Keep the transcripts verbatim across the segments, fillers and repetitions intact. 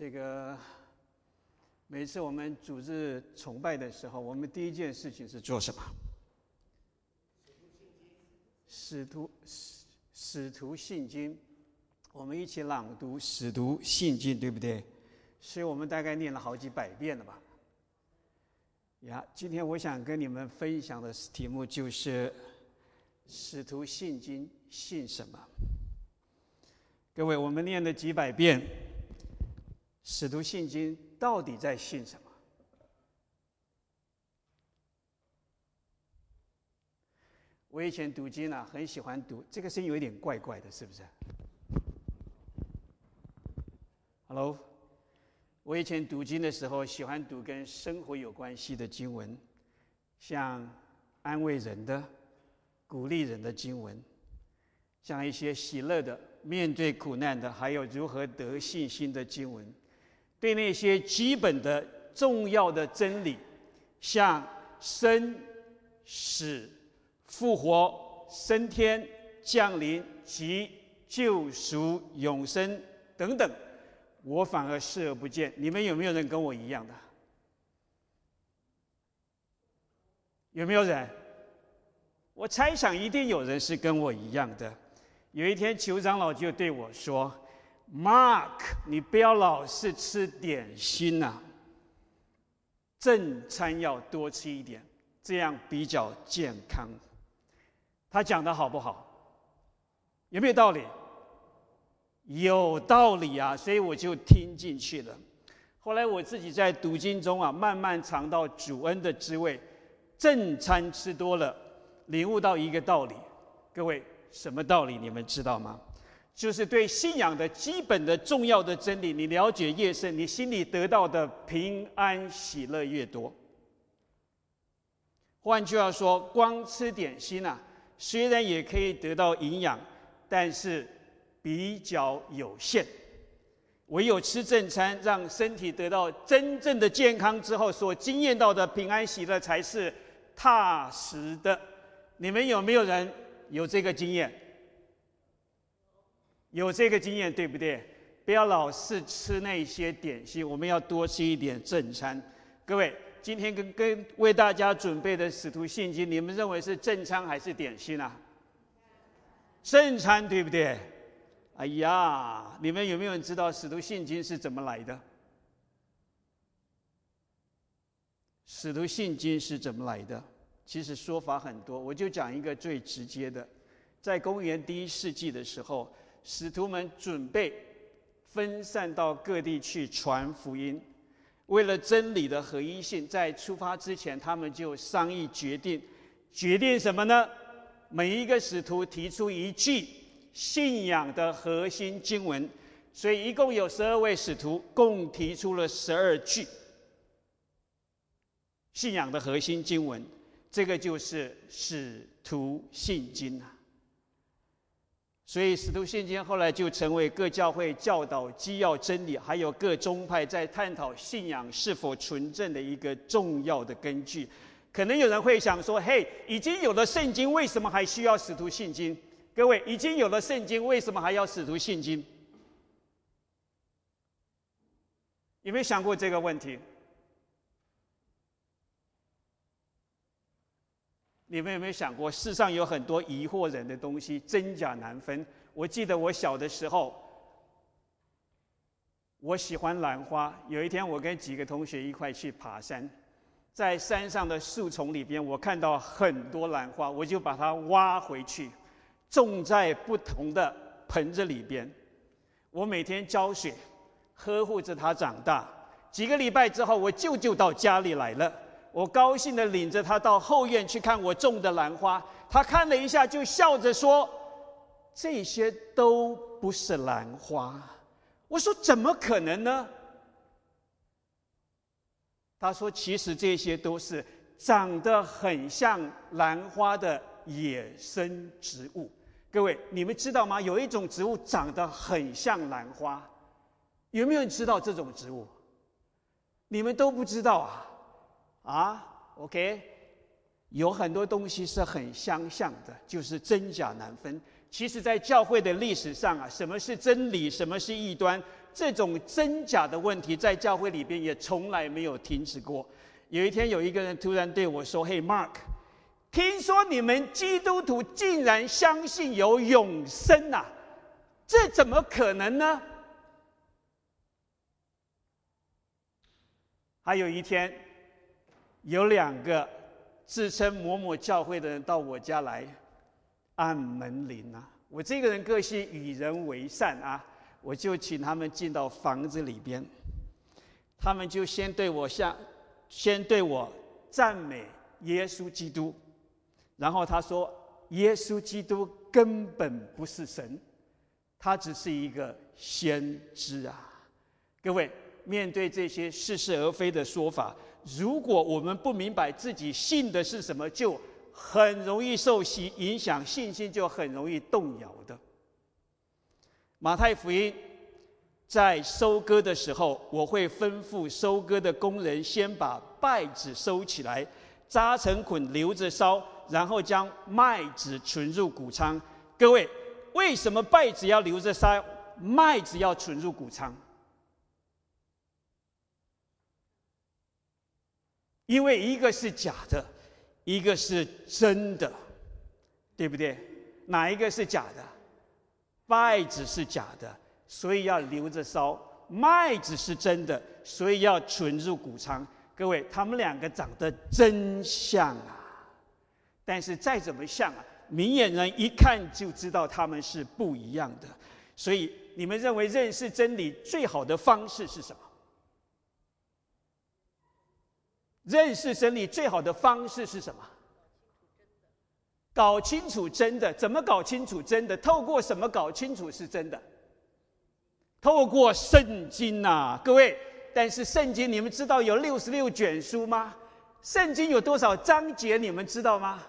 这个每次我们组织崇拜的时候，我们第一件事情是做什么？使徒使使徒信经，我们一起朗读使徒信经，对不对？所以我们大概念了好几百遍了吧？呀，今天我想跟你们分享的题目就是使徒信经信什么？各位，我们念了几百遍使徒信经，到底在信什么？我以前读经啊，很喜欢读，这个声音有一点怪怪的，是不是 ？Hello， 我以前读经的时候，喜欢读跟生活有关系的经文，像安慰人的、鼓励人的经文，像一些喜乐的、面对苦难的，还有如何得信心的经文。对那些基本的、重要的真理，像生、死、复活、升天、降临及救赎、永生等等，我反而视而不见。你们有没有人跟我一样的？有没有人？我猜想一定有人是跟我一样的。有一天，酋长老就对我说：“Mark， 你不要老是吃点心啊，正餐要多吃一点，这样比较健康。”他讲的好不好？有没有道理？有道理啊，所以我就听进去了。后来我自己在读经中啊，慢慢尝到主恩的滋味。正餐吃多了，领悟到一个道理。各位，什么道理？你们知道吗？就是对信仰的基本的重要的真理，你了解越深，你心里得到的平安喜乐越多。换句话说，光吃点心啊，虽然也可以得到营养，但是比较有限。唯有吃正餐，让身体得到真正的健康之后，所经验到的平安喜乐才是踏实的。你们有没有人有这个经验？有这个经验，对不对？不要老是吃那些点心，我们要多吃一点正餐。各位，今天跟跟为大家准备的使徒信经，你们认为是正餐还是点心啊？正餐，对不对？哎呀，你们有没有人知道使徒信经是怎么来的？使徒信经是怎么来的？其实说法很多，我就讲一个最直接的。在公元第一世纪的时候，使徒们准备分散到各地去传福音。为了真理的合一性，在出发之前，他们就商议决定，决定什么呢？每一个使徒提出一句信仰的核心经文，所以一共有十二位使徒，共提出了十二句信仰的核心经文。这个就是使徒信经啊。所以使徒信经后来就成为各教会教导基要真理，还有各宗派在探讨信仰是否纯正的一个重要的根据。可能有人会想说，嘿，已经有了圣经，为什么还需要使徒信经？各位，已经有了圣经，为什么还要使徒信经？有没有想过这个问题？你们有没有想过，世上有很多疑惑人的东西，真假难分。我记得我小的时候，我喜欢兰花。有一天，我跟几个同学一块去爬山，在山上的树丛里边，我看到很多兰花，我就把它挖回去，种在不同的盆子里边。我每天浇水，呵护着它长大。几个礼拜之后，我舅舅到家里来了。我高兴地领着他到后院去看我种的兰花，他看了一下就笑着说：“这些都不是兰花。”我说：“怎么可能呢？”他说：“其实这些都是长得很像兰花的野生植物。”各位，你们知道吗？有一种植物长得很像兰花，有没有人知道这种植物？你们都不知道啊？啊 ，OK， 有很多东西是很相像的，就是真假难分。其实，在教会的历史上啊，什么是真理，什么是异端， 这种真假的问题在教会里边也从来没有停止过。有一天有一个人突然对我说：“嘿 Mark， 听说你们基督徒竟然相信有永生啊，这怎么可能呢？”还有一天，有两个自称某某教会的人到我家来按门铃啊。我这个人个性与人为善啊，我就请他们进到房子里边，他们就先对我向，先对我赞美耶稣基督，然后他说耶稣基督根本不是神，他只是一个先知啊。各位，面对这些似是而非的说法，如果我们不明白自己信的是什么，就很容易受洗影响，信心就很容易动摇的。马太福音在收割的时候，我会吩咐收割的工人先把稗子收起来，扎成捆留着烧，然后将麦子存入谷仓。各位，为什么稗子要留着烧，麦子要存入谷仓？因为一个是假的，一个是真的，对不对？哪一个是假的？稗子是假的，所以要留着烧；麦子是真的，所以要存入谷仓。各位，他们两个长得真像啊！但是再怎么像啊，明眼人一看就知道他们是不一样的。所以，你们认为认识真理最好的方式是什么？认识真理最好的方式是什么？搞清楚真的。怎么搞清楚真的？透过什么搞清楚是真的？透过圣经啊，各位。但是圣经你们知道有六十六卷书吗？圣经有多少章节你们知道吗？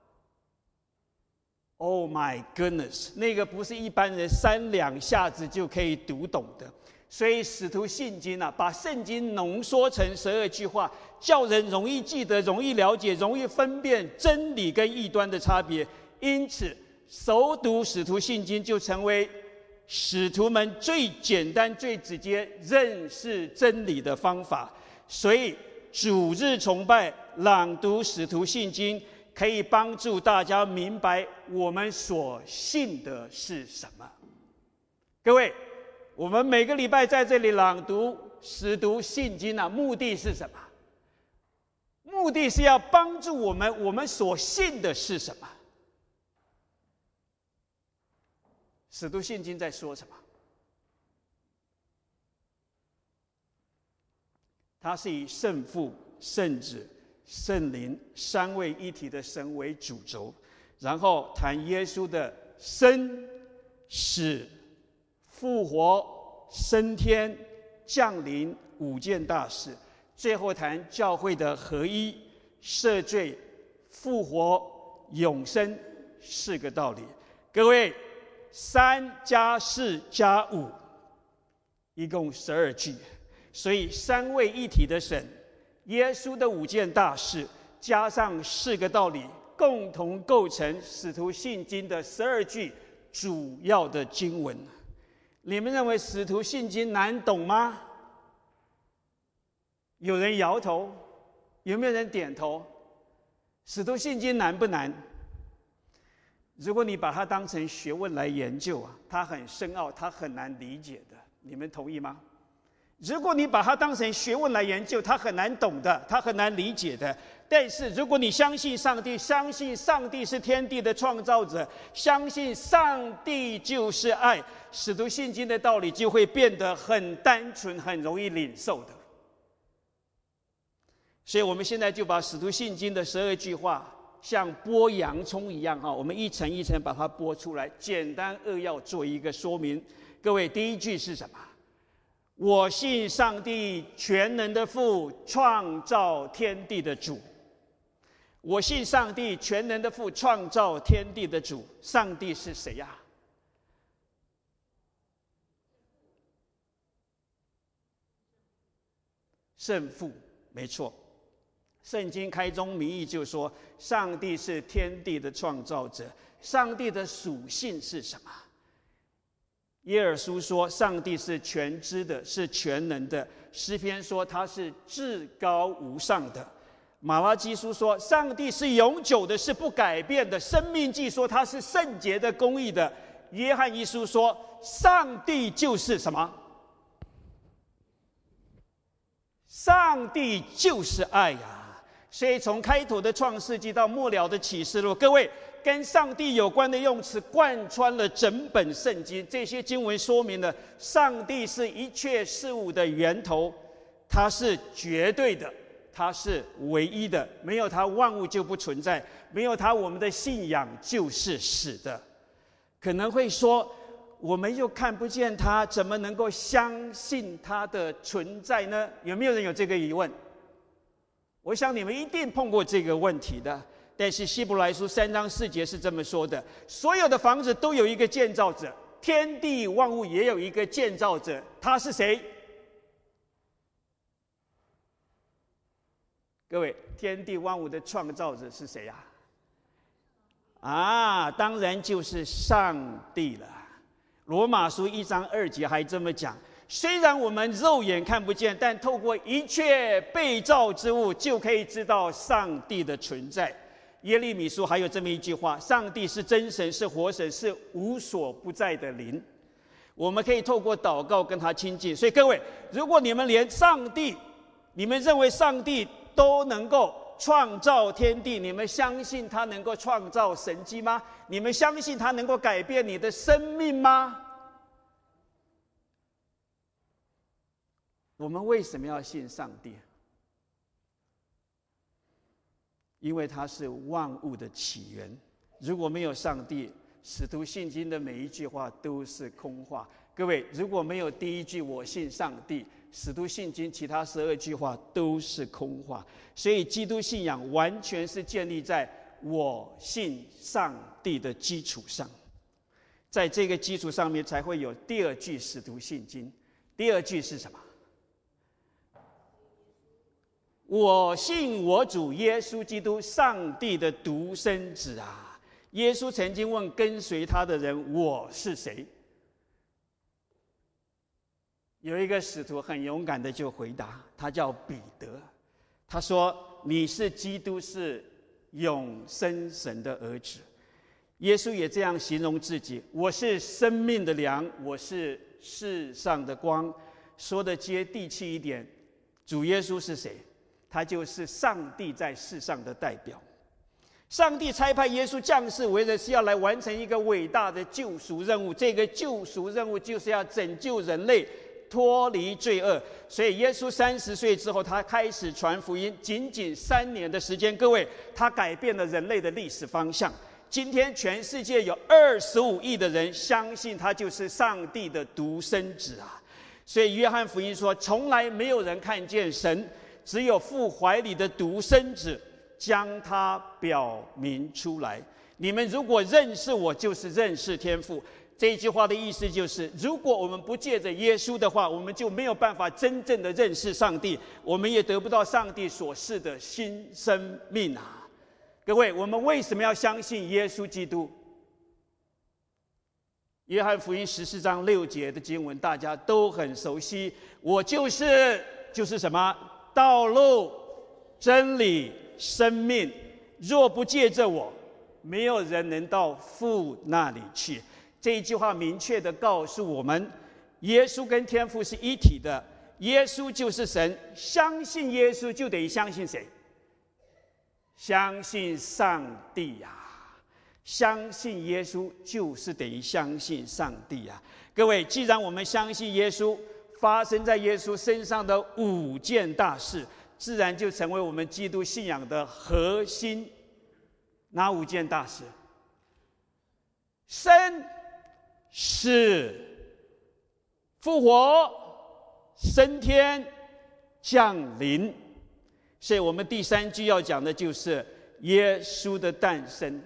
Oh my goodness， 那个不是一般人三两下子就可以读懂的。所以使徒信经啊，把圣经浓缩成十二句话，叫人容易记得、容易了解、容易分辨真理跟异端的差别。因此，熟读使徒信经就成为使徒们最简单、最直接认识真理的方法。所以，主日崇拜、朗读使徒信经，可以帮助大家明白我们所信的是什么。各位，我们每个礼拜在这里朗读使徒信经啊，目的是什么？目的是要帮助我们，我们所信的是什么？使徒信经在说什么？它是以圣父、圣子、圣灵三位一体的神为主轴，然后谈耶稣的生、死、复活、升天、降临五件大事，最后谈教会的合一、赦罪、复活、永生四个道理。各位，三加四加五，一共十二句。所以三位一体的神，耶稣的五件大事，加上四个道理，共同构成使徒信经的十二句主要的经文。你们认为使徒信经难懂吗？有人摇头，有没有人点头？使徒信经难不难？如果你把它当成学问来研究啊，它很深奥，它很难理解的。你们同意吗？如果你把它当成学问来研究，它很难懂的，它很难理解的。但是如果你相信上帝，相信上帝是天地的创造者，相信上帝就是爱，使徒信经的道理就会变得很单纯，很容易领受的。所以我们现在就把使徒信经的十二句话像剥洋葱一样，我们一层一层把它剥出来，简单扼要做一个说明。各位，第一句是什么？我信上帝全能的父，创造天地的主。我信上帝全能的父，创造天地的主。上帝是谁呀？圣父，没错。圣经开宗明义就说，上帝是天地的创造者。上帝的属性是什么？ 耶尔书说上帝是全知的，是全能的。诗篇说他是至高无上的。马拉基书说上帝是永久的，是不改变的。生命记说他是圣洁的、公义的。约翰一书说上帝就是什么？上帝就是爱呀！所以从开头的创世纪到末了的启示录，各位，跟上帝有关的用词贯穿了整本圣经。这些经文说明了上帝是一切事物的源头，他是绝对的，他是唯一的，没有他万物就不存在，没有他我们的信仰就是死的。可能会说，我们又看不见他，怎么能够相信他的存在呢？有没有人有这个疑问？我想你们一定碰过这个问题的。但是希伯来书三章四节是这么说的：所有的房子都有一个建造者，天地万物也有一个建造者，他是谁？各位，天地万物的创造者是谁呀？啊，当然就是上帝了。罗马书一章二节还这么讲：虽然我们肉眼看不见，但透过一切被造之物就可以知道上帝的存在。耶利米书还有这么一句话：上帝是真神，是活神，是无所不在的灵。我们可以透过祷告跟他亲近。所以各位，如果你们连上帝，你们认为上帝都能够创造天地，你们相信他能够创造神迹吗？你们相信他能够改变你的生命吗？我们为什么要信上帝？因为他是万物的起源。如果没有上帝，使徒信经的每一句话都是空话。各位，如果没有第一句我信上帝，使徒信经其他十二句话都是空话。所以基督信仰完全是建立在我信上帝的基础上，在这个基础上面才会有第二句使徒信经。第二句是什么？我信我主耶稣基督，上帝的独生子啊！耶稣曾经问跟随他的人：“我是谁？”有一个使徒很勇敢的就回答，他叫彼得。他说：“你是基督，是永生神的儿子。”耶稣也这样形容自己：“我是生命的粮，我是世上的光。”说的接地气一点，主耶稣是谁？他就是上帝在世上的代表。上帝差派耶稣降世为人，是要来完成一个伟大的救赎任务。这个救赎任务就是要拯救人类脱离罪恶。所以耶稣三十岁之后，他开始传福音，仅仅三年的时间，各位，他改变了人类的历史方向。今天全世界有二十五亿的人相信他就是上帝的独生子啊！所以约翰福音说，从来没有人看见神，只有父怀里的独生子将他表明出来。你们如果认识我，就是认识天父。这一句话的意思就是，如果我们不借着耶稣的话，我们就没有办法真正的认识上帝，我们也得不到上帝所赐的新生命啊！各位，我们为什么要相信耶稣基督？约翰福音十四章六节的经文大家都很熟悉，我就是就是什么？道路、真理、生命，若不借着我，没有人能到父那里去。这一句话明确地告诉我们，耶稣跟天父是一体的，耶稣就是神。相信耶稣就得相信谁？相信上帝呀、啊！相信耶稣就是得相信上帝呀、啊！各位，既然我们相信耶稣，发生在耶稣身上的五件大事，自然就成为我们基督信仰的核心。哪五件大事？生、死、复活、升天、降临。所以我们第三句要讲的就是耶稣的诞生。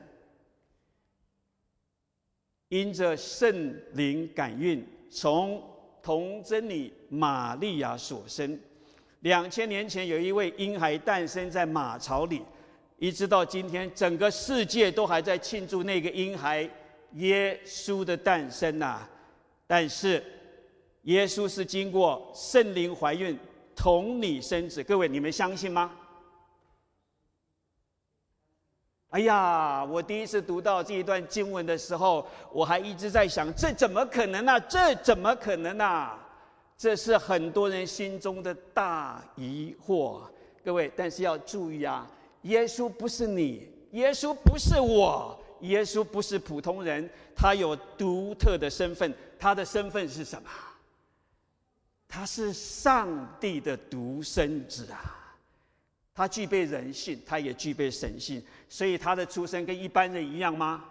因着圣灵感孕，从童贞女玛利亚所生。两千年前有一位婴孩诞生在马槽里，一直到今天，整个世界都还在庆祝那个婴孩耶稣的诞生啊！ 但是耶稣是经过圣灵怀孕，童女生子。各位，你们相信吗？哎呀，我第一次读到这一段经文的时候，我还一直在想，这怎么可能啊？这怎么可能啊？这是很多人心中的大疑惑。各位，但是要注意啊，耶稣不是你，耶稣不是我，耶稣不是普通人，他有独特的身份。他的身份是什么？他是上帝的独生子啊！他具备人性，他也具备神性，所以他的出生跟一般人一样吗？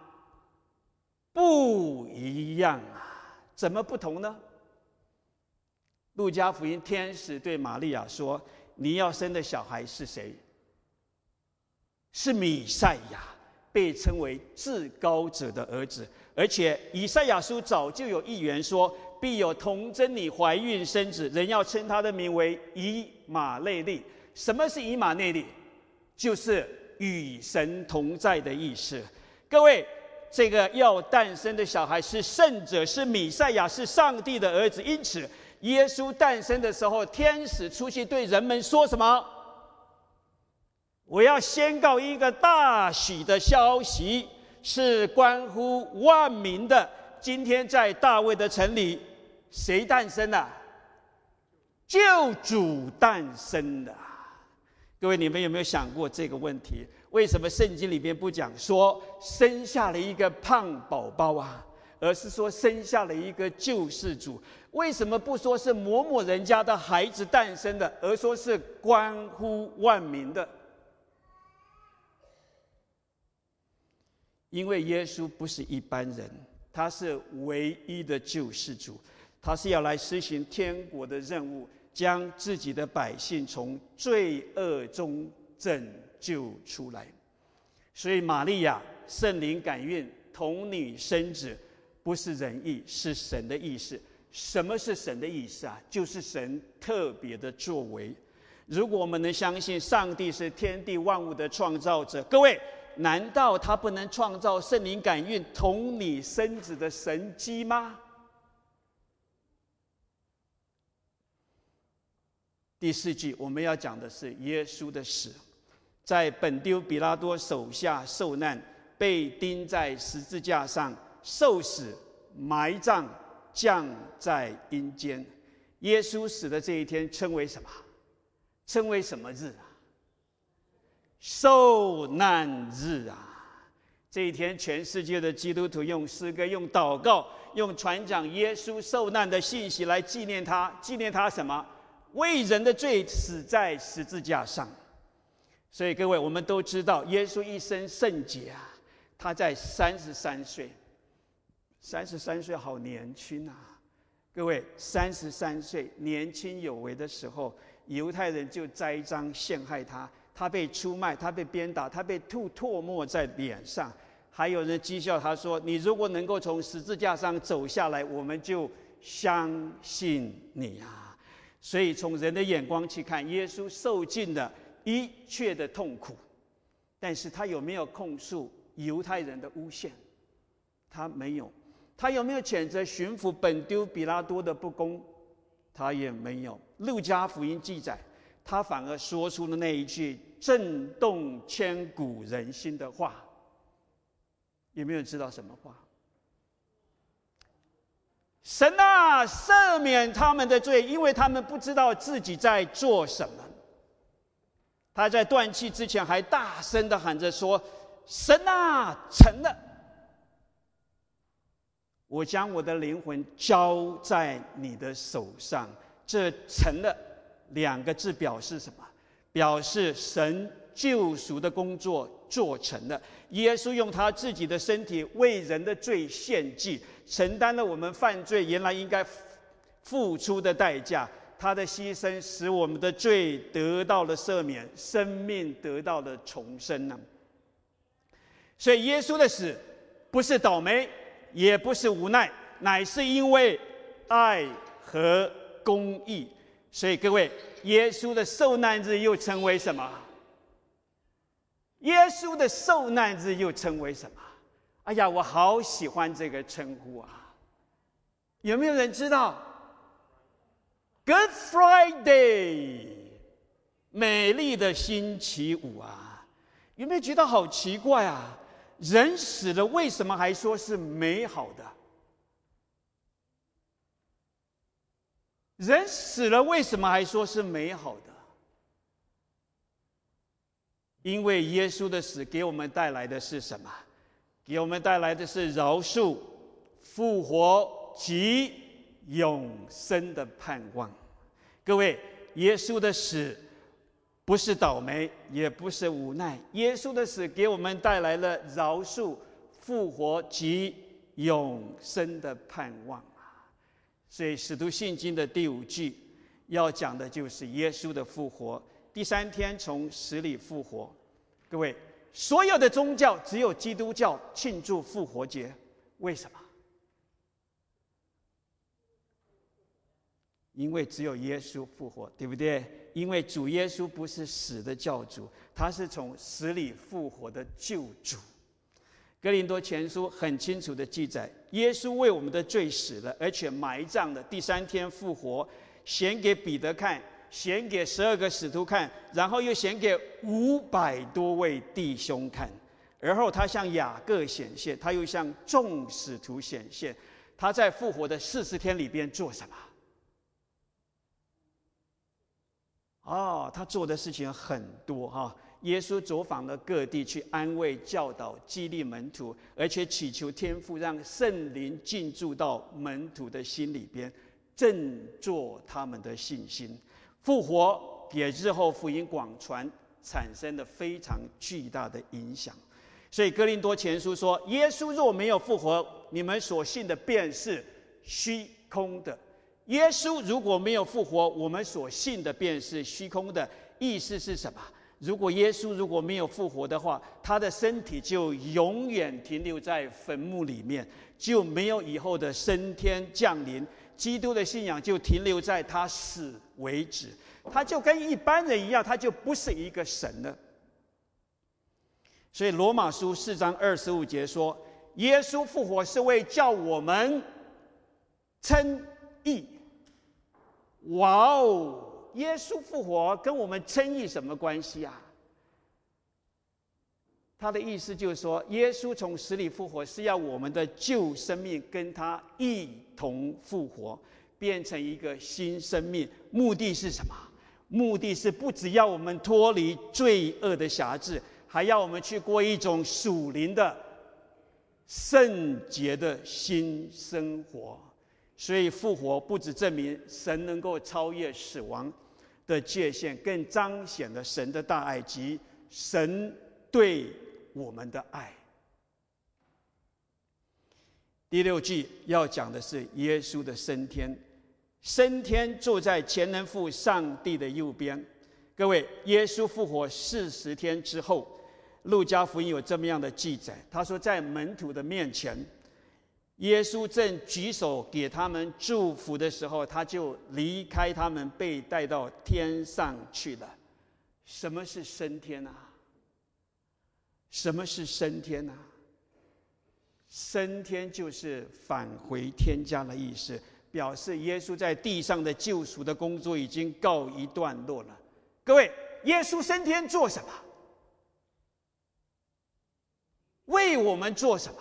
不一样啊！怎么不同呢？路加福音，天使对玛利亚说：“你要生的小孩是谁？是弥赛亚，被称为至高者的儿子。而且以赛亚书早就有预言说，必有童贞女怀孕生子，人要称他的名为以马内利。什么是以马内利？就是与神同在的意思。各位，这个要诞生的小孩是圣者，是弥赛亚，是上帝的儿子。因此，耶稣诞生的时候，天使出去对人们说什么？我要宣告一个大喜的消息，是关乎万民的。今天在大卫的城里，谁诞生了？救主诞生了。各位，你们有没有想过这个问题？为什么圣经里面不讲说生下了一个胖宝宝啊，而是说生下了一个救世主？为什么不说是某某人家的孩子诞生的，而说是关乎万民的？因为耶稣不是一般人，他是唯一的救世主，他是要来施行天国的任务，将自己的百姓从罪恶中拯救出来。所以玛利亚圣灵感孕，童女生子，不是人意，是神的意思。什么是神的意思啊？就是神特别的作为。如果我们能相信上帝是天地万物的创造者，各位，难道他不能创造圣灵感孕、童女生子的神迹吗？第四句我们要讲的是耶稣的死，在本丢彼拉多手下受难，被钉在十字架上，受死、埋葬、降在阴间。耶稣死的这一天称为什么？称为什么日啊？受难日啊！这一天，全世界的基督徒用诗歌、用祷告、用传讲耶稣受难的信息来纪念他。纪念他什么？为人的罪死在十字架上。所以各位，我们都知道耶稣一生圣洁啊，他在三十三岁，三十三岁好年轻啊！各位，三十三岁年轻有为的时候，犹太人就栽赃陷害他，他被出卖，他被鞭打，他被吐唾沫在脸上，还有人讥笑他说：“你如果能够从十字架上走下来，我们就相信你啊！”所以从人的眼光去看，耶稣受尽了一切的痛苦，但是他有没有控诉犹太人的诬陷？他没有。他有没有谴责巡抚本丢彼拉多的不公？他也没有。路加福音记载，他反而说出了那一句震动千古人心的话。有没有知道什么话？神啊，赦免他们的罪，因为他们不知道自己在做什么。他在断气之前还大声地喊着说：“神啊，成了！我将我的灵魂交在你的手上。”这成了两个字表示什么？表示神救赎的工作做成了。耶稣用他自己的身体为人的罪献祭，承担了我们犯罪原来应该付出的代价。他的牺牲使我们的罪得到了赦免，生命得到了重生呢。所以耶稣的死不是倒霉，也不是无奈，乃是因为爱和公义。所以各位，耶稣的受难日又称为什么？耶稣的受难日又称为什么？哎呀，我好喜欢这个称呼啊！ 有没有人知道 Good Friday 美丽的星期五啊？有没有觉得好奇怪啊？人死了为什么还说是美好的？人死了为什么还说是美好的？因为耶稣的死给我们带来的是什么？给我们带来的是饶恕、复活及永生的盼望。各位，耶稣的死不是倒霉，也不是无奈，耶稣的死给我们带来了饶恕、复活及永生的盼望啊！所以使徒信经的第五句要讲的就是耶稣的复活，第三天从死里复活。各位，所有的宗教只有基督教庆祝复活节，为什么？因为只有耶稣复活，对不对？因为主耶稣不是死的教主，他是从死里复活的救主。哥林多前书很清楚的记载，耶稣为我们的罪死了，而且埋葬了，第三天复活，显给彼得看，显给十二个使徒看，然后又显给五百多位弟兄看。而后他向雅各显现，他又向众使徒显现。他在复活的四十天里边做什么？哦，他做的事情很多哈。耶稣走访了各地，去安慰、教导、激励门徒，而且祈求天父让圣灵进驻到门徒的心里边，振作他们的信心。复活给日后福音广传产生了非常巨大的影响。所以哥林多前书说，耶稣若没有复活，你们所信的便是虚空的。耶稣如果没有复活，我们所信的便是虚空的。意思是什么？如果耶稣如果没有复活的话，他的身体就永远停留在坟墓里面，就没有以后的升天降临。基督的信仰就停留在他死为止，他就跟一般人一样，他就不是一个神了。所以罗马书四章二十五节说，耶稣复活是为叫我们称义。哇哦，耶稣复活跟我们称义什么关系啊？他的意思就是说，耶稣从死里复活是要我们的旧生命跟他一同复活，变成一个新生命。目的是什么？目的是不只要我们脱离罪恶的辖制，还要我们去过一种属灵的圣洁的新生活。所以复活不只证明神能够超越死亡的界限，更彰显了神的大爱及神对我们的爱。第六句要讲的是耶稣的升天，升天坐在全能父上帝的右边。各位，耶稣复活四十天之后，路加福音有这么样的记载，他说在门徒的面前，耶稣正举手给他们祝福的时候，他就离开他们，被带到天上去了。什么是升天啊？什么是升天啊？升天就是返回天家的意思，表示耶稣在地上的救赎的工作已经告一段落了。各位，耶稣升天做什么？为我们做什么？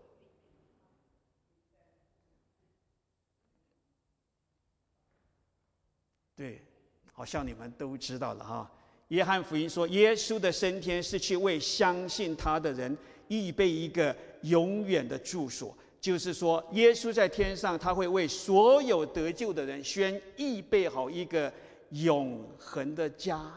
对，好像你们都知道了哈。约翰福音说，耶稣的升天是去为相信他的人预备一个永远的住所，就是说，耶稣在天上，他会为所有得救的人先预备好一个永恒的家。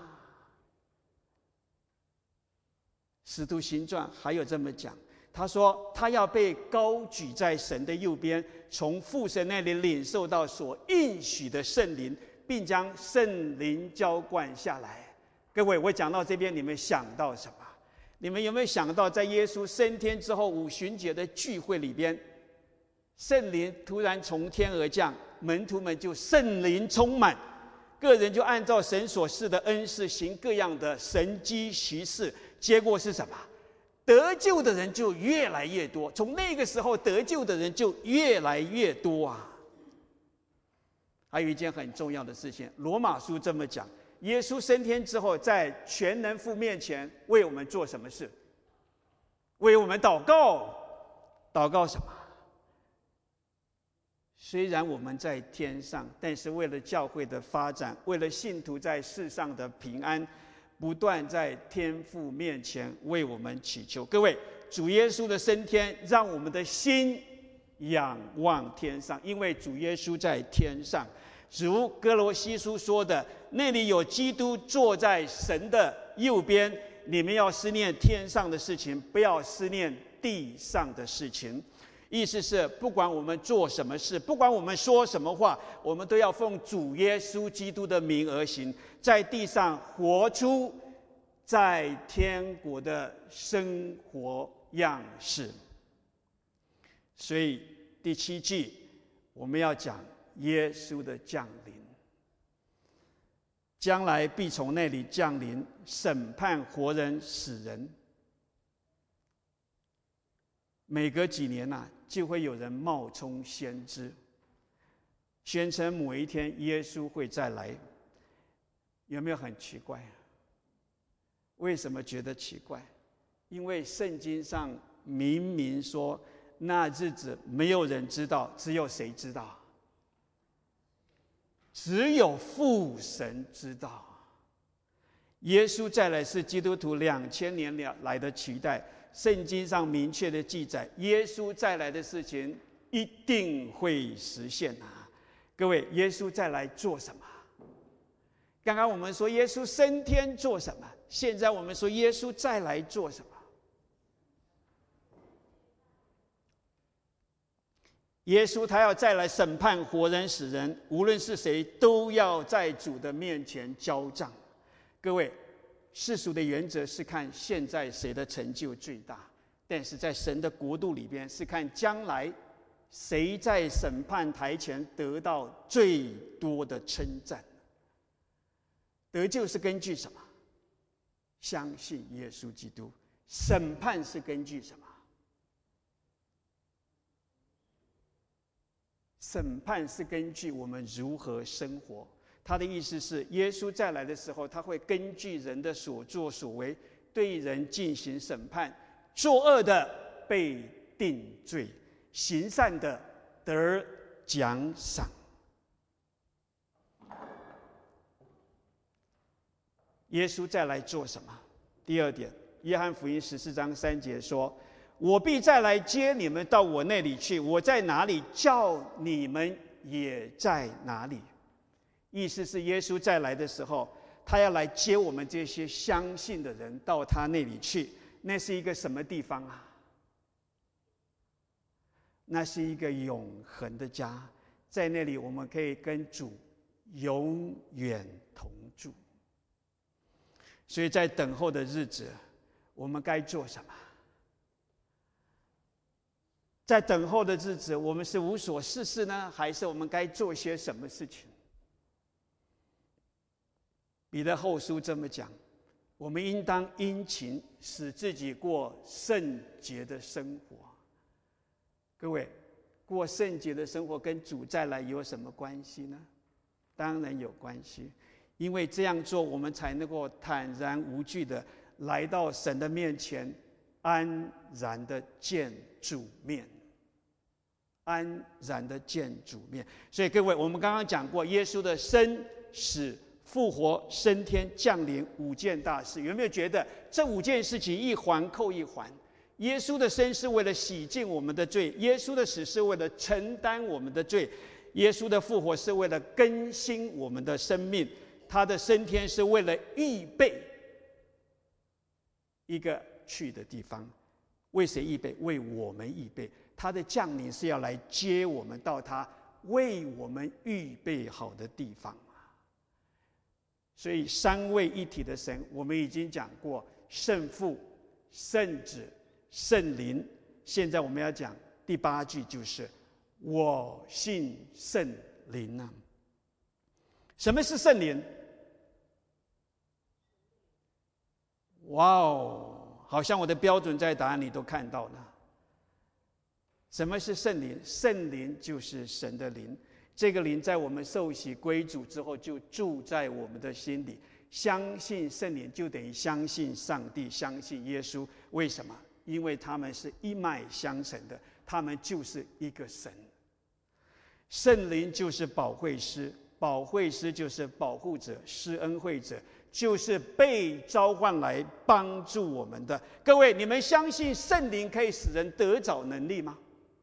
使徒行传还有这么讲，他说他要被高举在神的右边，从父神那里领受到所应许的圣灵，并将圣灵浇灌下来。各位，我讲到这边，你们想到什么？你们有没有想到，在耶稣升天之后，五旬节的聚会里边，圣灵突然从天而降，门徒们就圣灵充满，个人就按照神所赐的恩赐行各样的神迹奇事。结果是什么？得救的人就越来越多，从那个时候得救的人就越来越多啊！ 还有一件很重要的事情，罗马书这么讲：耶稣升天之后，在全能父面前为我们做什么事？为我们祷告。祷告什么？虽然我们在天上，但是为了教会的发展，为了信徒在世上的平安，不断在天父面前为我们祈求。各位，主耶稣的升天让我们的心仰望天上，因为主耶稣在天上，如哥罗西书说的，那里有基督坐在神的右边。你们要思念天上的事情，不要思念地上的事情。意思是，不管我们做什么事，不管我们说什么话，我们都要奉主耶稣基督的名而行，在地上活出在天国的生活样式。所以第七季我们要讲耶稣的降临，将来必从那里降临，审判活人死人。每隔几年啊，就会有人冒充先知，宣称某一天耶稣会再来。有没有很奇怪？为什么觉得奇怪？因为圣经上明明说，那日子没有人知道，只有谁知道？只有父神知道。耶稣再来是基督徒两千年来的期待。圣经上明确的记载，耶稣再来的事情一定会实现啊！各位，耶稣再来做什么？刚刚我们说耶稣升天做什么？现在我们说耶稣再来做什么？耶稣他要再来审判活人死人，无论是谁，都要在主的面前交账。各位，世俗的原则是看现在谁的成就最大，但是在神的国度里边是看将来谁在审判台前得到最多的称赞。得救是根据什么？相信耶稣基督。审判是根据什么？审判是根据我们如何生活。他的意思是，耶稣再来的时候，他会根据人的所作所为，对人进行审判。作恶的被定罪，行善的得奖赏。耶稣再来做什么？第二点，约翰福音十四章三节说：“我必再来接你们到我那里去，我在哪里，叫你们也在哪里。”意思是耶稣再来的时候，他要来接我们这些相信的人到他那里去。那是一个什么地方啊？那是一个永恒的家，在那里我们可以跟主永远同住。所以在等候的日子，我们该做什么？在等候的日子，我们是无所事事呢，还是我们该做些什么事情？彼得后书这么讲，我们应当殷勤，使自己过圣洁的生活。各位，过圣洁的生活跟主再来有什么关系呢？当然有关系，因为这样做，我们才能够坦然无惧的来到神的面前，安然的见主面，安然的见主面。所以各位，我们刚刚讲过，耶稣的生死复活、升天、降临五件大事，有没有觉得这五件事情一环扣一环？耶稣的生是为了洗净我们的罪，耶稣的死是为了承担我们的罪，耶稣的复活是为了更新我们的生命，他的升天是为了预备一个去的地方。为谁预备？为我们预备。他的降临是要来接我们到他为我们预备好的地方。所以三位一体的神，我们已经讲过，圣父、圣子、圣灵。现在我们要讲第八句，就是我信圣灵啊。什么是圣灵？哇哦，好像我的标准在答案里都看到了。什么是圣灵？圣灵就是神的灵。 这个灵在我们受洗归主之后，就住在我们的心里。相信圣灵就等于相信上帝，相信耶稣。为什么？因为他们是一脉相承的，他们就是一个神。圣灵就是保惠师，保惠师就是保护者、施恩惠者，就是被召唤来帮助我们的。各位，你们相信圣灵可以使人得着能力吗？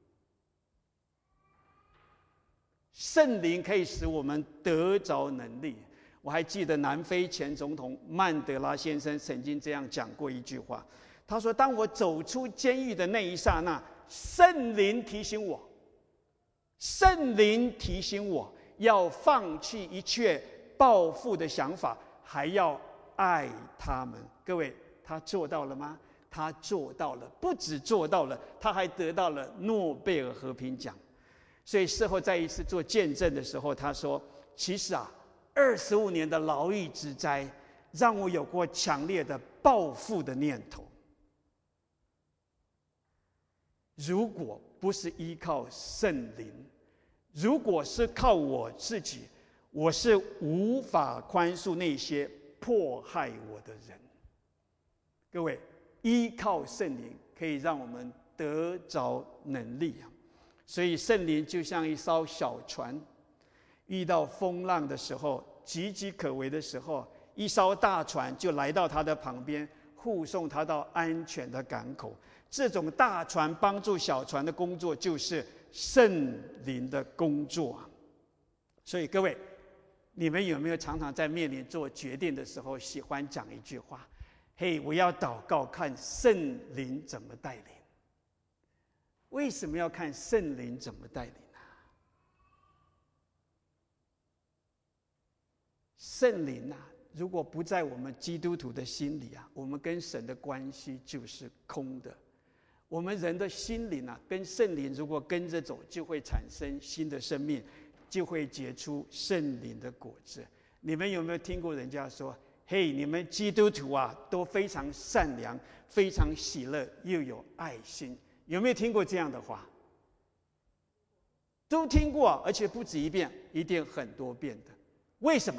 圣灵可以使我们得着能力。我还记得南非前总统曼德拉先生曾经这样讲过一句话，他说：当我走出监狱的那一刹那，圣灵提醒我，圣灵提醒我要放弃一切报复的想法，还要爱他们。各位，他做到了吗？他做到了，不止做到了，他还得到了诺贝尔和平奖。所以事后在一次做见证的时候，他说：其实啊，二十五年的牢狱之灾，让我有过强烈的报复的念头。如果不是依靠圣灵，如果是靠我自己，我是无法宽恕那些迫害我的人。各位，依靠圣灵可以让我们得着能力。所以圣灵就像一艘小船，遇到风浪的时候，岌岌可危的时候，一艘大船就来到他的旁边，护送他到安全的港口。这种大船帮助小船的工作，就是圣灵的工作。所以各位，你们有没有常常在面临做决定的时候，喜欢讲一句话：嘿，我要祷告，看圣灵怎么带领。为什么要看圣灵怎么带领呢？圣灵啊，如果不在我们基督徒的心里啊，我们跟神的关系就是空的。我们人的心灵啊，跟圣灵如果跟着走，就会产生新的生命，就会结出圣灵的果子。你们有没有听过人家说：嘿，你们基督徒啊，都非常善良，非常喜乐，又有爱心？有没有听过这样的话？都听过，而且不止一遍，一定很多遍的。为什么？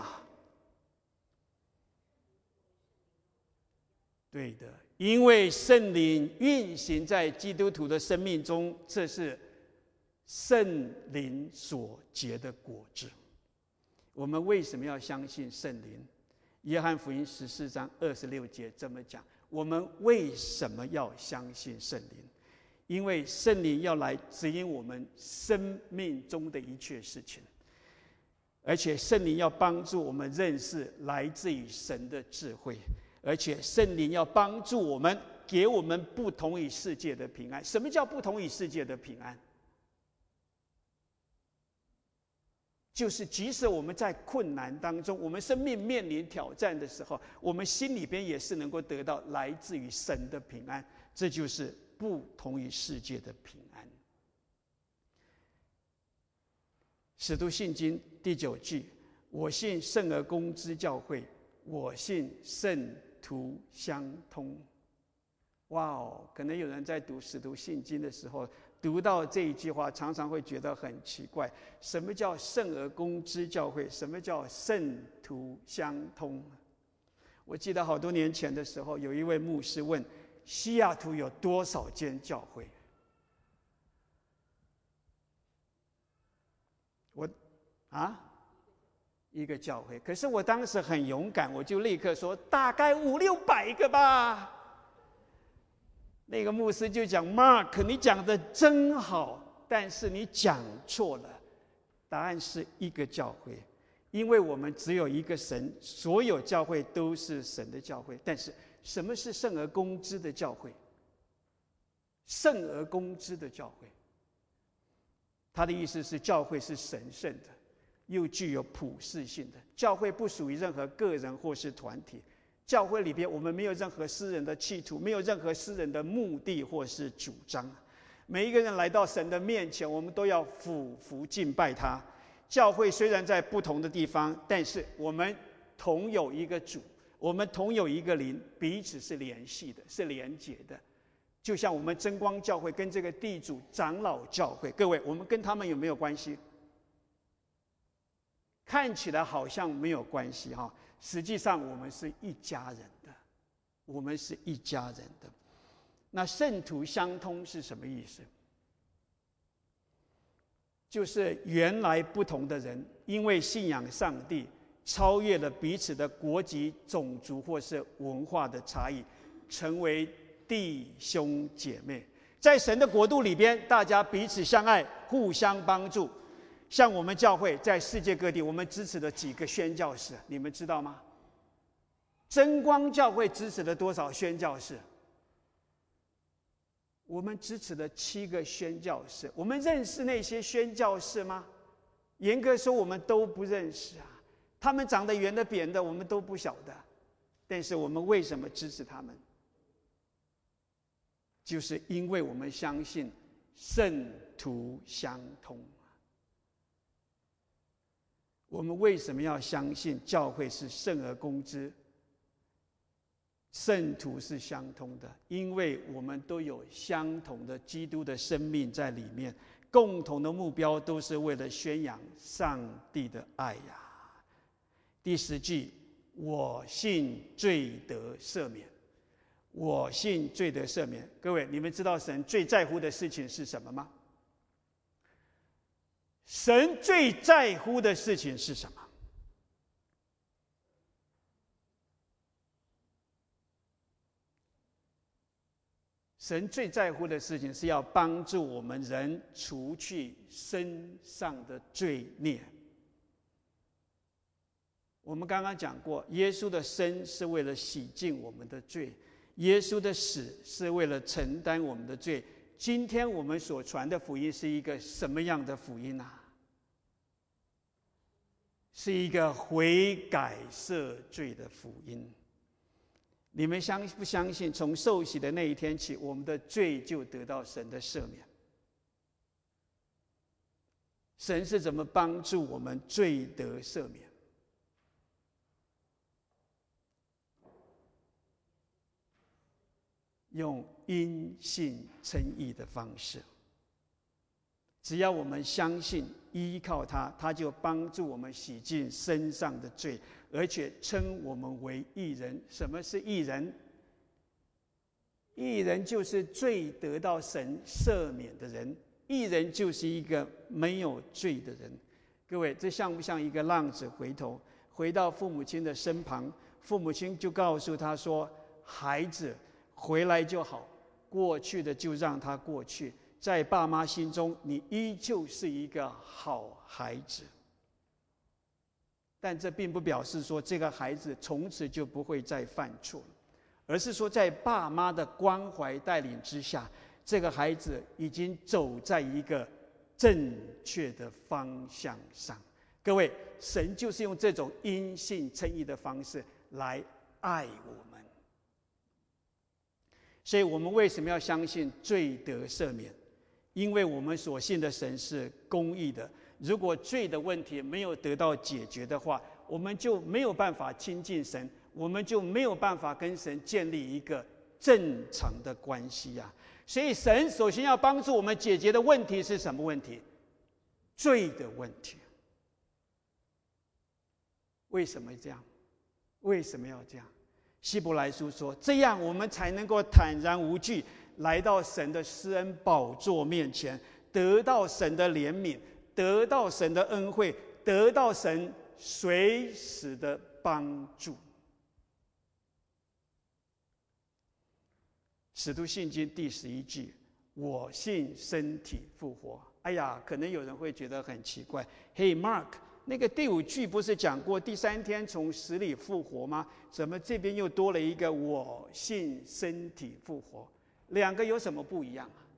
对的，因为圣灵运行在基督徒的生命中，这是圣灵所结的果子。我们为什么要相信圣灵？约翰福音十四章二十六节这么讲：我们为什么要相信圣灵？因为圣灵要来指引我们生命中的一切事情，而且圣灵要帮助我们认识来自于神的智慧，而且圣灵要帮助我们，给我们不同于世界的平安。什么叫不同于世界的平安？就是即使我们在困难当中，我们生命面临挑战的时候，我们心里边也是能够得到来自于神的平安。这就是不同于世界的平安。使徒信经第九句：我信圣而公之教会，我信圣徒相通。哇哦！可能有人在读使徒信经的时候，读到这一句话，常常会觉得很奇怪：什么叫圣而公之教会？什么叫圣徒相通？我记得好多年前的时候，有一位牧师问：西雅图有多少间教会？我啊，一个教会。可是我当时很勇敢，我就立刻说大概五六百个吧。那个牧师就讲 ：“Mark， 你讲的真好，但是你讲错了。答案是一个教会，因为我们只有一个神，所有教会都是神的教会。但是什么是圣而公之的教会？圣而公之的教会，他的意思是教会是神圣的，又具有普世性的。教会不属于任何个人或是团体。教会里边，我们没有任何私人的企图，没有任何私人的目的或是主张。每一个人来到神的面前，我们都要俯伏敬拜他。教会虽然在不同的地方，但是我们同有一个主，我们同有一个灵，彼此是联系的，是连结的。就像我们真光教会跟这个地主长老教会，各位，我们跟他们有没有关系？ 看起来好像没有关系哈，实际上我们是一家人的，我们是一家人的。那圣徒相通是什么意思？就是原来不同的人，因为信仰上帝，超越了彼此的国籍、种族或是文化的差异，成为弟兄姐妹。在神的国度里边，大家彼此相爱，互相帮助。像我们教会在世界各地，我们支持了几个宣教士，你们知道吗？真光教会支持了多少宣教士？我们支持了七个宣教士。我们认识那些宣教士吗？严格说，我们都不认识啊。他们长得圆的、扁的，我们都不晓得。但是我们为什么支持他们？就是因为我们相信圣徒相通。我们为什么要相信教会是圣而公之？圣徒是相通的，因为我们都有相同的基督的生命在里面，共同的目标都是为了宣扬上帝的爱呀。第十句，我信罪得赦免。我信罪得赦免。各位，你们知道神最在乎的事情是什么吗？神最在乎的事情是什么？神最在乎的事情是要帮助我们人除去身上的罪孽。我们刚刚讲过，耶稣的生是为了洗净我们的罪，耶稣的死是为了承担我们的罪。今天我们所传的福音是一个什么样的福音啊？是一个悔改赦罪的福音。你们相不相信，从受洗的那一天起，我们的罪就得到神的赦免？神是怎么帮助我们罪得赦免？用因信称义的方式。只要我们相信依靠他，他就帮助我们洗净身上的罪，而且称我们为义人。什么是义人？义人就是罪得到神赦免的人，义人就是一个没有罪的人。各位，这像不像一个浪子回头回到父母亲的身旁，父母亲就告诉他说，孩子回来就好，过去的就让他过去，在爸妈心中你依旧是一个好孩子。但这并不表示说这个孩子从此就不会再犯错了，而是说在爸妈的关怀带领之下，这个孩子已经走在一个正确的方向上。各位，神就是用这种因信称义的方式来爱我们。所以我们为什么要相信罪得赦免？因为我们所信的神是公义的。如果罪的问题没有得到解决的话，我们就没有办法亲近神，我们就没有办法跟神建立一个正常的关系啊。所以神首先要帮助我们解决的问题是什么问题？罪的问题。为什么这样？为什么要这样？希伯来书说，这样我们才能够坦然无惧来到神的施恩宝座面前，得到神的怜悯，得到神的恩惠，得到神随时的帮助。使徒信经第十一句，我信身体复活。哎呀，可能有人会觉得很奇怪，嘿 Mark， 那个第五句不是讲过第三天从死里复活吗？怎么这边又多了一个我信身体复活？两个有什么不一样啊？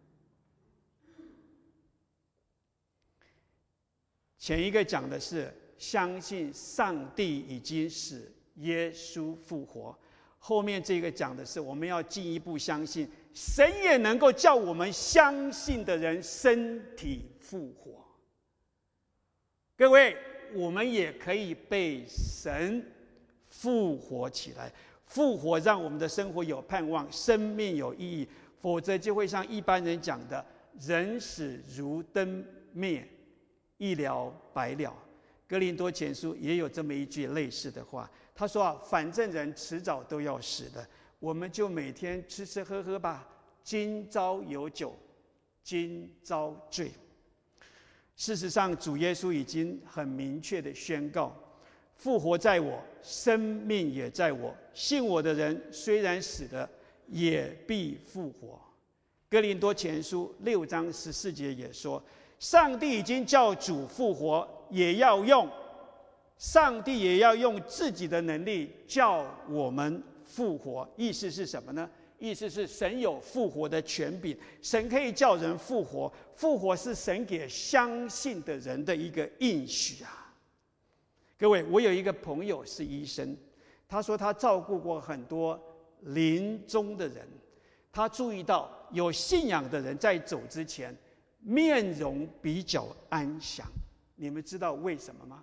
前一个讲的是相信上帝已经使耶稣复活，后面这个讲的是我们要进一步相信神也能够叫我们相信的人身体复活。各位，我们也可以被神复活起来，复活让我们的生活有盼望，生命有意义，否则就会像一般人讲的，人死如灯灭，一了百了。 哥林多前书也有这么一句类似的话，他说啊，反正人迟早都要死的，我们就每天吃吃喝喝吧，今朝有酒今朝醉。事实上，主耶稣已经很明确的宣告，复活在我，生命也在我，信我的人虽然死了，也必复活。哥林多前书六章十四节也说，上帝已经叫主复活，也要用上帝也要用自己的能力叫我们复活。意思是什么呢？意思是神有复活的权柄，神可以叫人复活，复活是神给相信的人的一个应许啊。各位，我有一个朋友是医生，他说他照顾过很多临终的人，他注意到有信仰的人在走之前面容比较安详。你们知道为什么吗？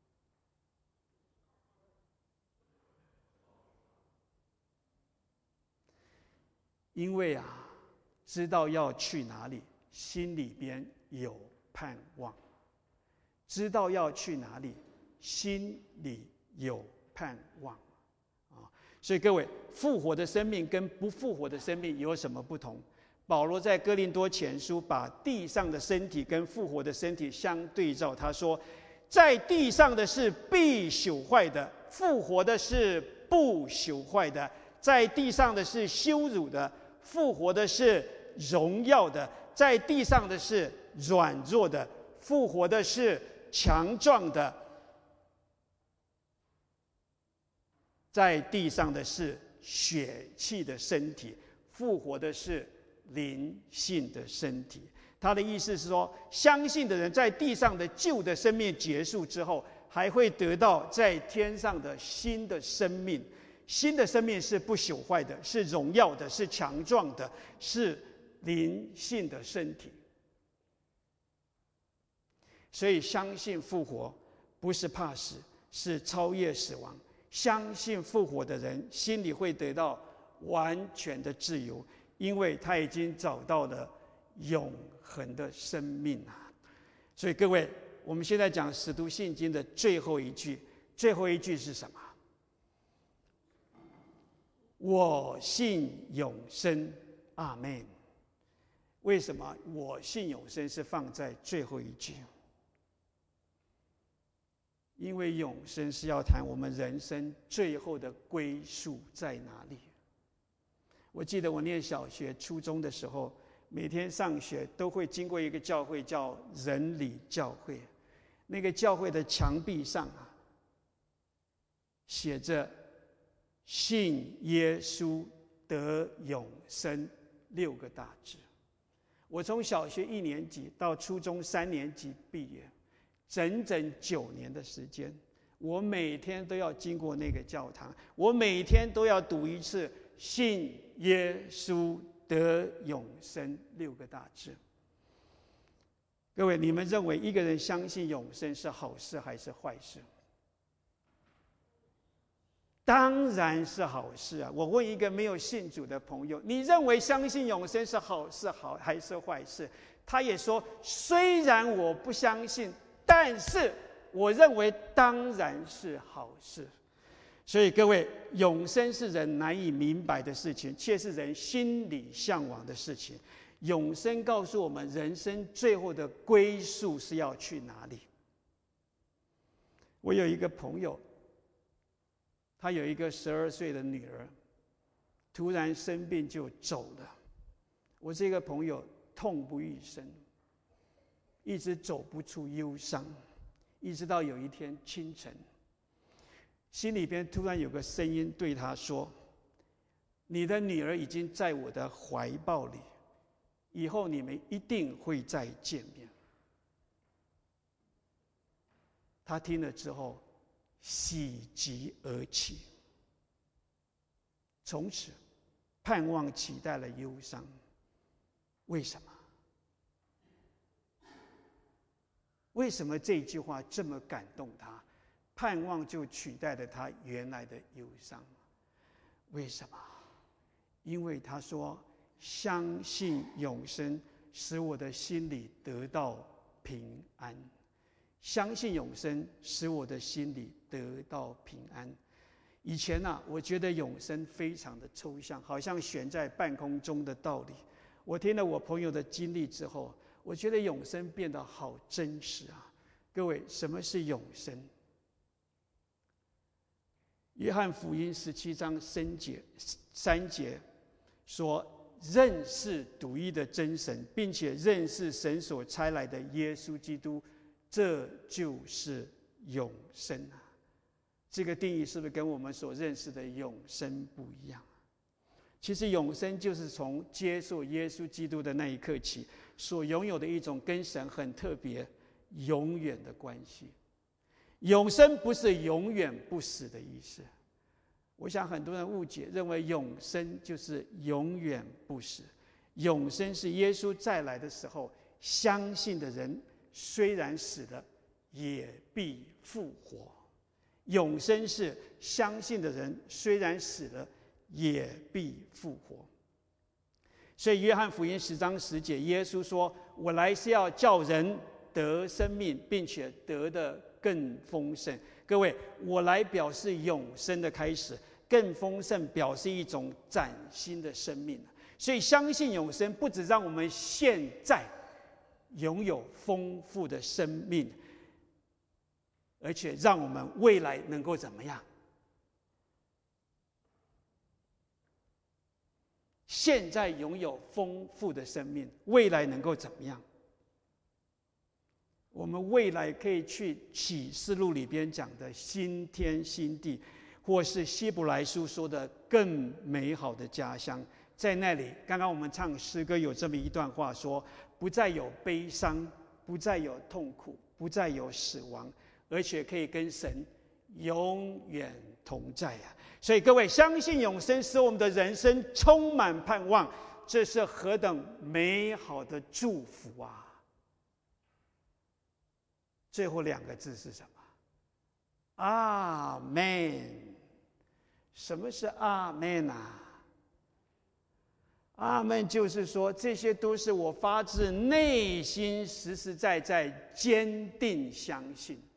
因为啊，知道要去哪里，心里边有盼望。知道要去哪里，心里有盼望啊！所以各位，复活的生命跟不复活的生命有什么不同？保罗在哥林多前书把地上的身体跟复活的身体相对照，他说，在地上的是必朽坏的，复活的是不朽坏的；在地上的是羞辱的，复活的是荣耀的；在地上的是软弱的，复活的是强壮的；在地上的是血气的身体，复活的是灵性的身体。他的意思是说，相信的人在地上的旧的生命结束之后，还会得到在天上的新的生命。新的生命是不朽坏的，是荣耀的，是强壮的，是灵性的身体。所以相信复活不是怕死，是超越死亡。相信复活的人心里会得到完全的自由，因为他已经找到了永恒的生命啊！所以各位，我们现在讲使徒信经的最后一句，最后一句是什么？我信永生，阿们。为什么我信永生是放在最后一句？因为永生是要谈我们人生最后的归宿在哪里。我记得我念小学、初中的时候，每天上学都会经过一个教会，叫仁理教会。那个教会的墙壁上啊，写着“信耶稣得永生”六个大字。我从小学一年级到初中三年级毕业，整整九年的时间，我每天都要经过那个教堂，我每天都要读一次“信耶稣得永生”六个大字。各位，你们认为一个人相信永生是好事还是坏事？当然是好事啊！我问一个没有信主的朋友，你认为相信永生是好事好还是坏事？他也说，虽然我不相信，但是我认为当然是好事。所以各位，永生是人难以明白的事情，却是人心里向往的事情。永生告诉我们，人生最后的归宿是要去哪里。我有一个朋友，他有一个十二岁的女儿，突然生病就走了。我这个朋友痛不欲生，一直走不出忧伤，一直到有一天清晨，心里边突然有个声音对他说：“你的女儿已经在我的怀抱里，以后你们一定会再见面。”他听了之后喜极而泣，从此盼望取代了忧伤。为什么？为什么这句话这么感动他？盼望就取代了他原来的忧伤。为什么？因为他说，相信永生使我的心里得到平安， 相信永生，使我的心里得到平安。以前啊，我觉得永生非常的抽象，好像悬在半空中的道理。我听了我朋友的经历之后，我觉得永生变得好真实啊！各位，什么是永生？约翰福音十七章三节三节说：“认识独一的真神，并且认识神所差来的耶稣基督，这就是永生啊！”这个定义是不是跟我们所认识的永生不一样？其实永生就是从接受耶稣基督的那一刻起，所拥有的一种跟神很特别、永远的关系。永生不是永远不死的意思。我想很多人误解，认为永生就是永远不死。永生是耶稣再来的时候，相信的人虽然死了，也必复活。永生是相信的人虽然死了，也必复活。所以约翰福音十章十节，耶稣说：“我来是要叫人得生命，并且得的更丰盛。”各位，我来表示永生的开始，更丰盛表示一种崭新的生命。所以相信永生，不只让我们现在拥有丰富的生命，而且让我们未来能够怎么样？现在拥有丰富的生命，未来能够怎么样？我们未来可以去启示录里边讲的新天新地，或是希伯来书说的更美好的家乡。在那里，刚刚我们唱诗歌有这么一段话说：不再有悲伤，不再有痛苦，不再有死亡，而且可以跟神永远同在啊！所以各位，相信永生使我们的人生充满盼望，这是何等美好的祝福啊！最后两个字是什么？阿们。什么是阿们啊？阿们就是说，这些都是我发自内心实实在在坚定相信的。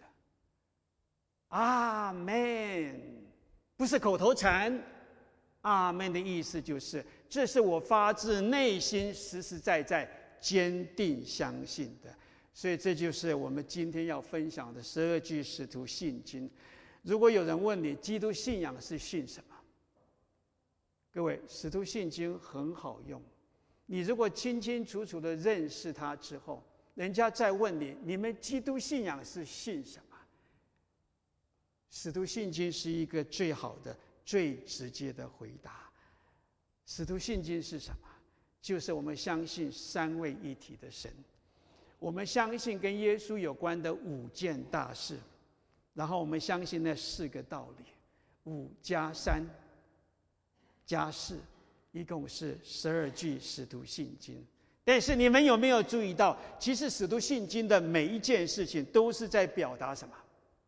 阿们不是口头禅，阿们的意思就是这是我发自内心实实在在坚定相信的。所以这就是我们今天要分享的十二句使徒信经。如果有人问你基督信仰是信什么，各位，使徒信经很好用。你如果清清楚楚的认识它之后，人家再问你，你们基督信仰是信什么？使徒信经是一个最好的、最直接的回答。使徒信经是什么？就是我们相信三位一体的神，我们相信跟耶稣有关的五件大事，然后我们相信那四个道理，五加三加四，一共是十二句使徒信经。但是你们有没有注意到，其实使徒信经的每一件事情都是在表达什么？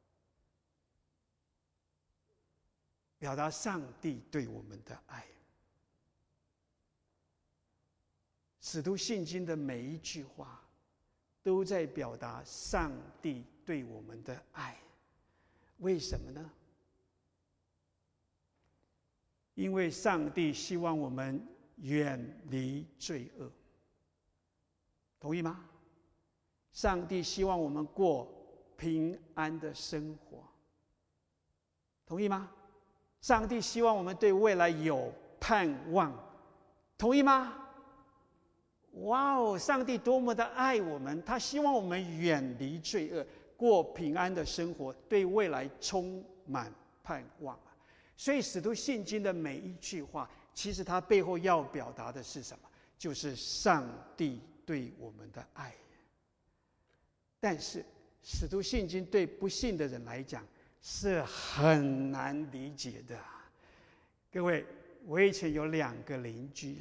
表达上帝对我们的爱。使徒信经的每一句话都在表达上帝对我们的爱。为什么呢？因为上帝希望我们远离罪恶，同意吗？上帝希望我们过平安的生活，同意吗？上帝希望我们对未来有盼望，同意吗？哇哦，上帝多么的爱我们，他希望我们远离罪恶，过平安的生活，对未来充满盼望。所以使徒信经的每一句话，其实它背后要表达的是什么？就是上帝对我们的爱。但是使徒信经对不信的人来讲是很难理解的。各位，我以前有两个邻居，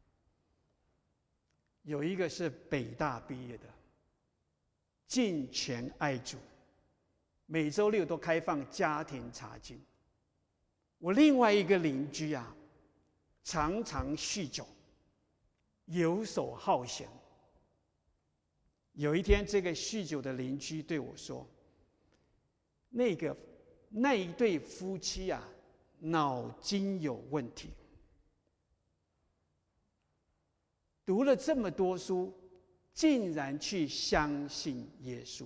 有一个是北大毕业的，敬虔爱主，每周六都开放家庭查经。我另外一个邻居啊，常常酗酒，游手好闲。 有一天，这个酗酒的邻居对我说：“那个那一对夫妻啊，脑筋有问题。读了这么多书，竟然去相信耶稣，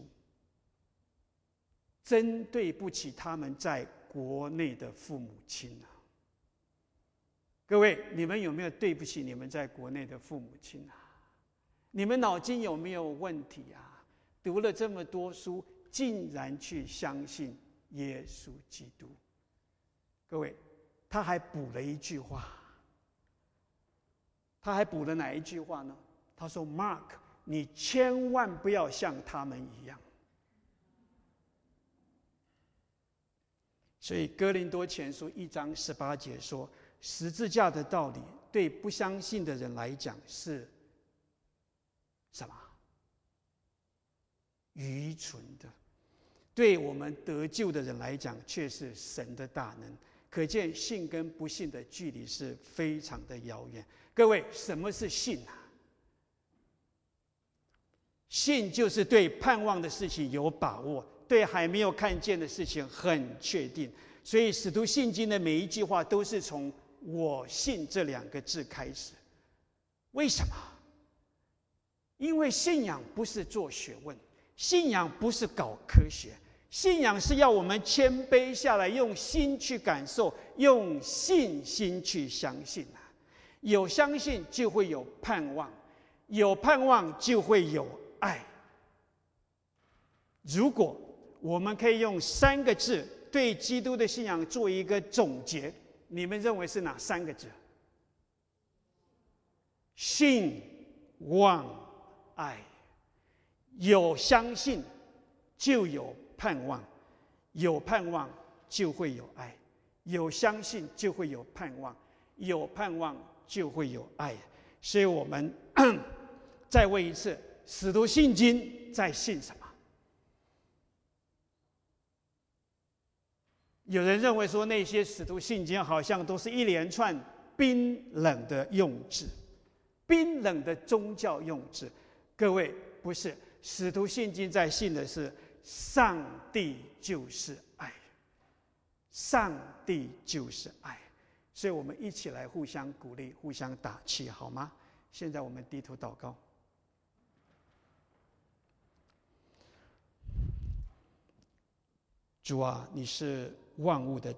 真对不起他们在国内的父母亲啊！”各位，你们有没有对不起你们在国内的父母亲啊？你们脑筋有没有问题啊？读了这么多书，竟然去相信耶稣基督。各位，他还补了一句话，他还补了哪一句话呢？他说 ：“Mark， 你千万不要像他们一样。”所以哥林多前书一章十八节说，十字架的道理对不相信的人来讲是什么？愚蠢的。对我们得救的人来讲却是神的大能。可见信跟不信的距离是非常的遥远。各位，什么是信啊？信就是对盼望的事情有把握，对还没有看见的事情很确定。所以使徒信经的每一句话都是从我信这两个字开始。为什么？因为信仰不是做学问，信仰不是搞科学，信仰是要我们谦卑下来，用心去感受，用信心去相信啊。有相信就会有盼望，有盼望就会有爱。如果我们可以用三个字对基督的信仰做一个总结，你们认为是哪三个字？信、望、爱。有相信就有盼望，有盼望就会有爱，有相信就会有盼望，有盼望就会有爱。所以我们再问一次，使徒信经在信什么？有人认为说，那些使徒信经好像都是一连串冰冷的用字，冰冷的宗教用字。各位，不是，使徒信经在信的是上帝就是爱，上帝就是爱。所以我们一起来互相鼓励，互相打气，好吗？现在我们低头祷告。主啊，你是万物的